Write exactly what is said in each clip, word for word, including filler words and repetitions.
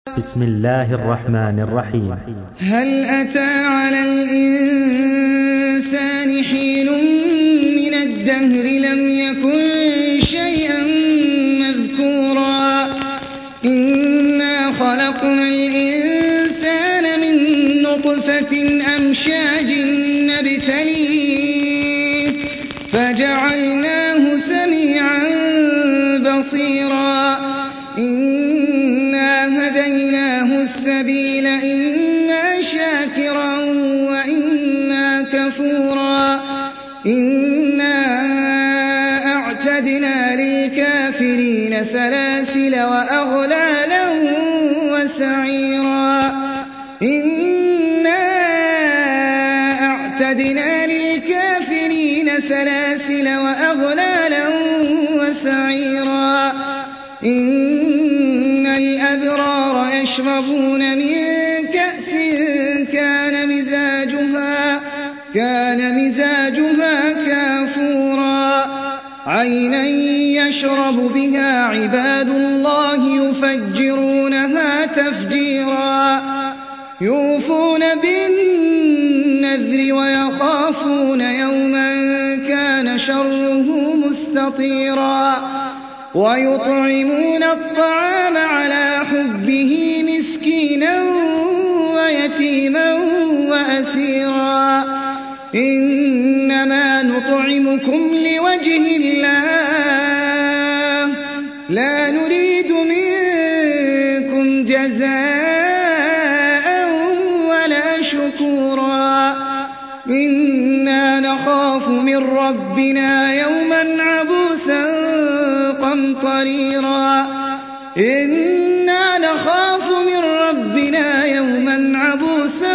بسم الله الرحمن الرحيم. هل أتى على الإنسان حين من الدهر لم يكن شيئا مذكورا إنا خلقنا الإنسان من نطفة أمشاج نبتليه فجعلناه سميعا بصيرا إنا هديناه السبيل إما شاكرا وإما كفورا إنا أعتدنا للكافرين سلاسل وأغلالا وسعيرا إنا أعتدنا للكافرين سلاسل وأغلالا وسعيرا إن الأبرار يشربون من كأس كان مزاجها كان مزاجها كافورا عينا يشرب بها عباد الله يفجرونها تفجيرا يوفون بالنذر ويخافون يوما كان شره مستطيرا ويطعمون الطعام على حبه مسكينا ويتيما وأسيرا إنما نطعمكم لوجه الله لا نريد منكم جزاء ولا شكورا إنا نخاف من ربنا يوما عبوسا قمطريرا إنا نخاف من ربنا يوما عبوسا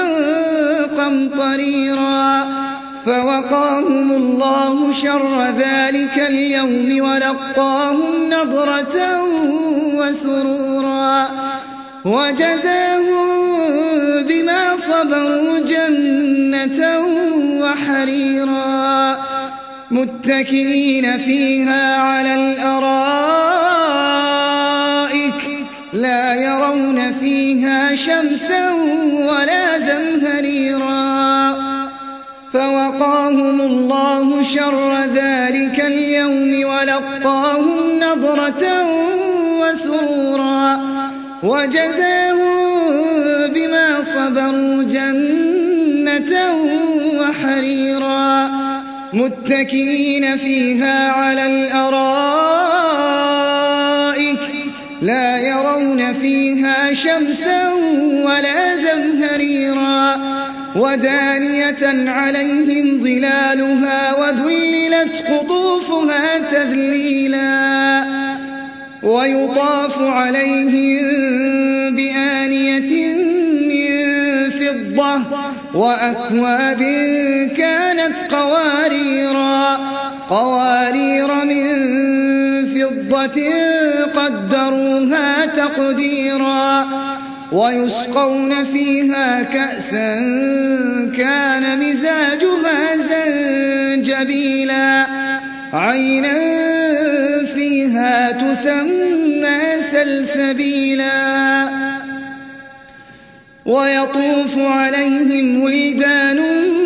قمطريرا فوقاهم الله شر ذلك اليوم ولقاهم نضرة وسرورا وجزاهم بما صبروا جنة وحريرا متكئين فيها على الأرائك لا يرون فيها شمسا ولا زمهريرا فوقاهم الله شر ذلك اليوم ولقاهم نضرة وسرورا وجزاهم بما صبروا جنة وحريرا متكئين فيها على الأرائك لا يرون فيها شمسا ولا زمهريرا ودانية عليهم ظلالها وذللت قطوفها تذليلا ويطاف عليهم بآنية من فضة وأكواب كانت قواريرا قوارير من فضة قدروها تقديرا ويسقون فيها كأسا كان مزاجها زنجبيلا عينا فيها تسمى سلسبيلا ويطوف عليهم ولدان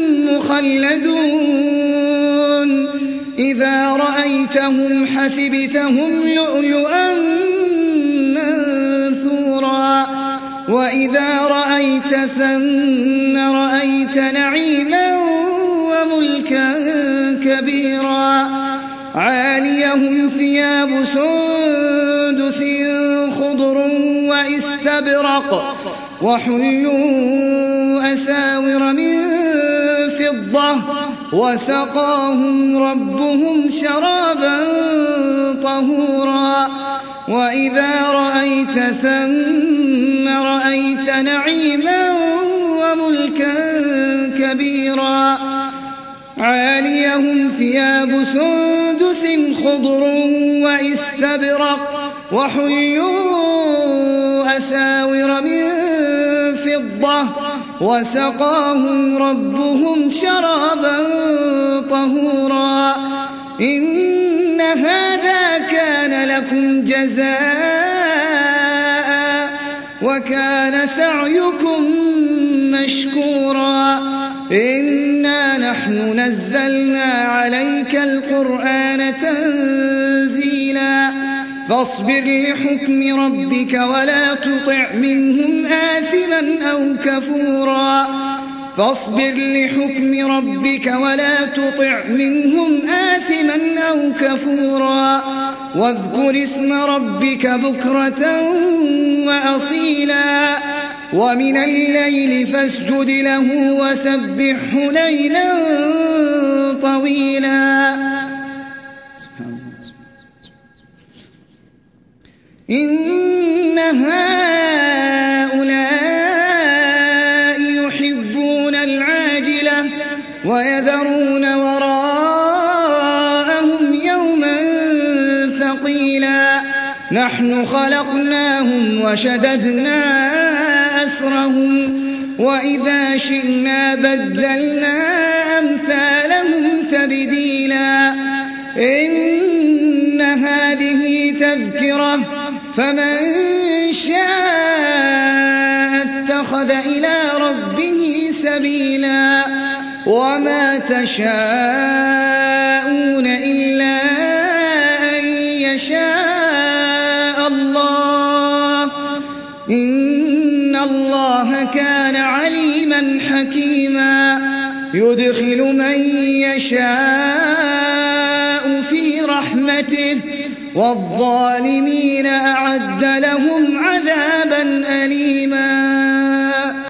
مخلدون إذا رأيتهم حسبتهم لؤلؤا منثورا وإذا رأيت ثم رأيت نعيما وملكا كبيرا عاليهم ثياب سندس خضر واستبرق وحلوا أساور من فضة وسقاهم ربهم شرابا طهورا وإذا رأيت ثم رأيت نعيما وملكا كبيرا عاليهم ثياب سندس خضر واستبرق وحلوا أساور من فضة وسقاهم ربهم شرابا طهورا إن هذا كان لكم جزاء وكان سعيكم مشكورا إنا نحن نزلنا عليك القرآن تنزيلا فاصبر لحكم ربك ولا تطع منهم آثما أو كفورا فاصبر لحكم ربك ولا تطع منهم آثما أو كفورا واذكر اسم ربك بكرة وأصيلا ومن الليل فاسجد له وسبحه ليلا طويلا إن هؤلاء يحبون العاجلة ويذرون وراءهم يوما ثقيلا نحن خلقناهم وشددنا أسرهم وإذا شئنا بدلنا أمثالهم تبديلا إن هذه تذكرة فمن شاء اتخذ إلى ربه سبيلا وما تشاءون إلا أن يشاء الله إن الله كان عليما حكيما يدخل من يشاء في رحمته والظالمين أعد لهم عذابا أليما